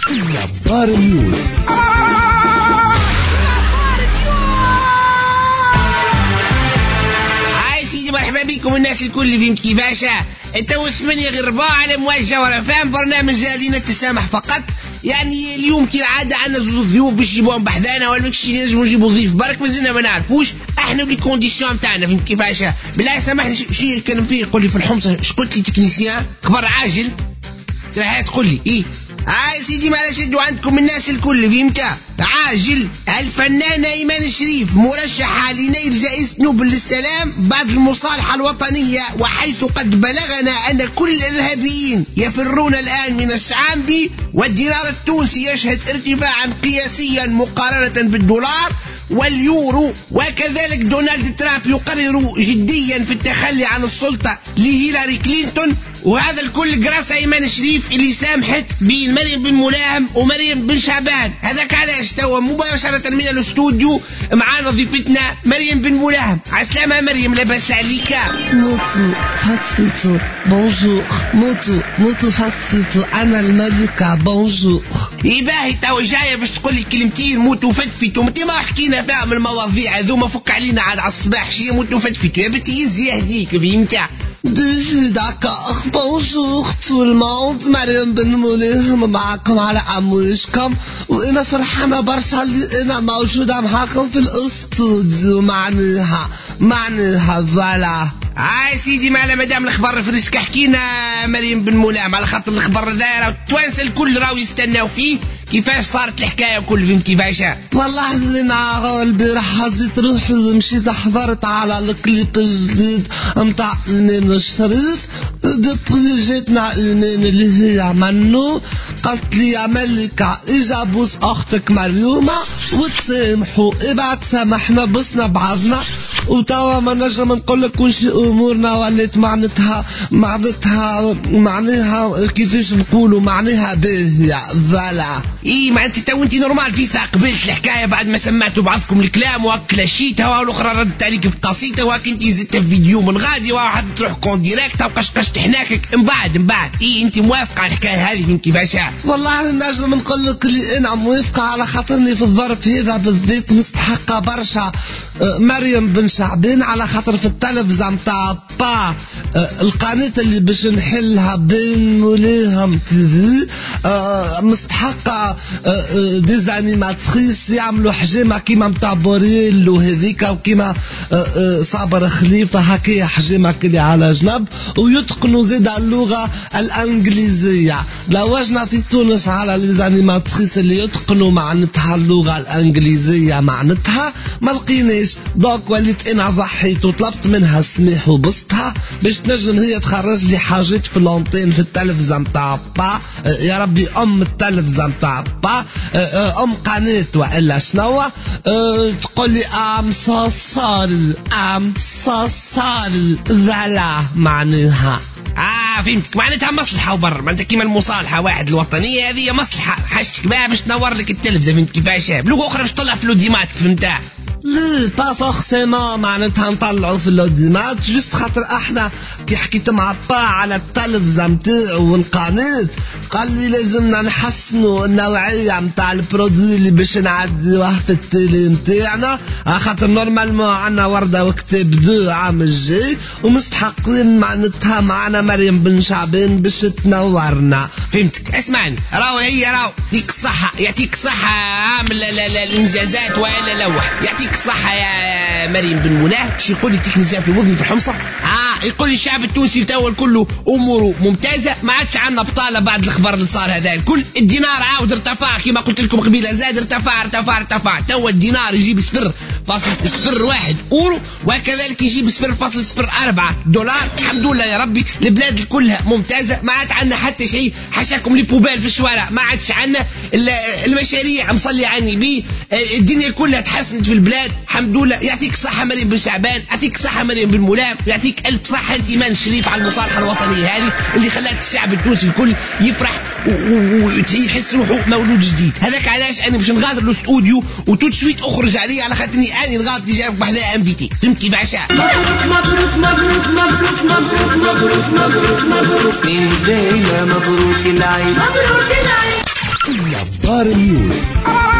نبار نيوز. هاي سيدي مرحبا بكم الناس الكل فهمت كيفاش. انت وثمانية غير 4 على موجه ورا فاهم برنامج لدينا التسامح فقط. يعني اليوم كالعاده عندنا زوج ضيوف باش يجيبوهم بحذانا ولا ماكشي نجمو نجيبو ضيف برك مازلنا ما نعرفوش احنا ولي كونديسيون تاعنا فهمت كيفاش. بالله سامحني شي يتكلم فيه يقول لي في الحمصه اش قلت لي تكنيسيان خبر عاجل ترى تقول لي ايه. هاي سيدي معلش شدوا عندكم الناس الكل فهمت عاجل. الفنان ايمن الشريف مرشح لنيل جائزة نوبل للسلام بعد المصالحة الوطنية، وحيث قد بلغنا ان كل الارهابيين يفرون الان من الشعابي، والدينار التونسي يشهد ارتفاعا قياسيا مقارنة بالدولار واليورو، وكذلك دونالد ترامب يقرر جديا في التخلي عن السلطة لهيلاري كلينتون، وهذا الكل جراس ايمن الشريف اللي سامحت بين مريم بن ملاهم ومريم بن شعبان. هذاك علاش توا مباشرة من الاستوديو معانا ضيفتنا مريم بن ملاهم. عسلامة مريم لاباس عليك؟ موتو فاتسيتو بونجور. موتو فاتسيتو انا الملكة بونجور. باهي توا جاية باش تقول لي كلمتين موتو فتفتو انت ما حكينا فيهم المواضيع هذوما فك علينا عاد على الصباح شي موتو فتفتو يا بنتي يزي يهديك فهمت. داكوغ بونجور تو الموند. مريم بن ملاهم معكم على أمواجكم، وأنا فرحانة برشا اللي أنا موجودة معكم في الاستوديو. معناها فوالا. هاي سيدي معنا مدام الخبر فريسك حكينا مريم بن ملاهم على خاطر الخبر ذا التوانسه الكل راهو يستناو فيه. كيفاش صارت الحكايه وكل فهمت كيفاش؟ والله اللي البارح حزيت روحي مشيت حضرت على الكليب الجديد متاع ايمان الشريف. دبي جاتنا ايمان اللي هي منو قالت لي يا ملكة اجا بوس اختك مريومة وتسامحوا ابعت سامحنا بسنا بعضنا، وتوا ما نجم نقول لك كل شيء امورنا ولات معناها كيفاش نقولوا معناها باهية فوالا. ايه معناتها تو انت نورمال في ساعه قبلت الحكايه بعد ما سمعتوا بعضكم الكلام وهاك لشيتها والاخرى ردت عليك بقصيده وهاك انت زدتها في فيديو من غادي واحد تروح كون ديريكت وقشقشت حناكك من بعد ايه انت موافقه على الحكايه هذه فهمت كيفاش؟ والله نجم نقول لك اللي انا موافقه على خاطرني في الظرف هذا بالذات مستحقه برشا مريم بن شعبان على خاطر في التلفزة متاع با القناة اللي باش نحلها بين ملاهم تيفي مستحقة ديزانيماتريس يعملوا حجامة كيما متاع بوريل وهذيك وكيما صابر خليفة هكايا حجامة كلي على جنب، ويتقنوا زيد اللغة الانجليزية. لوجنا في تونس على ليزانيماتريس اللي يتقنوا معناتها اللغة الانجليزية معناتها ما لقيناش، دوك وليت انا ضحيت وطلبت منها السماح وبسطها باش تنجم هي تخرج لي حاجات في لونتين في التلفزة متاع با يا ربي التلفزة متاع با قناة والا شنو تقول لي ام سو سوري ذلا معناها. فهمتك معناتها مصلحة وبر معناتها كيما المصالحة واحد الوطنية هذه مصلحة حاجتك بقى باش تنور لك التلفزة فهمت كيفاش بلغة أخرى باش تطلع في لوديماتك فهمتها. ليه با فورسيمون معناتها نطلعوا في اللوديمات جست خاطر احنا كي حكيت مع با على التلفزة متاعو والقناة قال لي لازمنا نحسنوا النوعية متاع البرودوي اللي باش نعديوه في التيلي متاعنا خاطر نورمالمون عنا وردة وكتاب 2 عام الجاي ومستحقين معناتها معنا مريم بن شعبان باش تنورنا. فهمتك اسمعني راهو يعطيك الصحة يعطيك الصحة عامل الانجازات ولا لوح يعطيك الصحة يا مريم بن ملاهم. شو يقول لي تكنيسيان في وذني في الحمصة يقول لي الشعب التونسي توا كله اموره ممتازة ما عادش عنا بطالة بعد الخبر اللي صار هذا الكل. الدينار عاود ارتفع كما قلت لكم قبيله زاد ارتفع توا الدينار يجيب 0.01 اورو وكذلك يجيب 0.04 دولار. الحمد لله يا ربي البلاد كلها ممتازة ما عاد عنا حتى شيء حشاكم لي بوبال في الشوارع ما عادش عنا المشاريع مصلي عني بيه الدنيا كلها تحسنت في البلاد الحمد لله. يعطيك الصحة مريم بن شعبان يعطيك الصحة مريم بن ملاهم يعطيك ألف صحة انت ايمان الشريف على المصالحة الوطنية هذه اللي خلات الشعب التونسي الكل يفرح ويحس روحه مولود جديد. هذاك علاش انا باش نغادر الاستوديو وتوت سويت اخرج عليه على خاطرني اني نغادر جايب بحذايا انفيتي فهمت كيفاش. مبروك سنين دايما مبروك العيد. أخبار نيوز.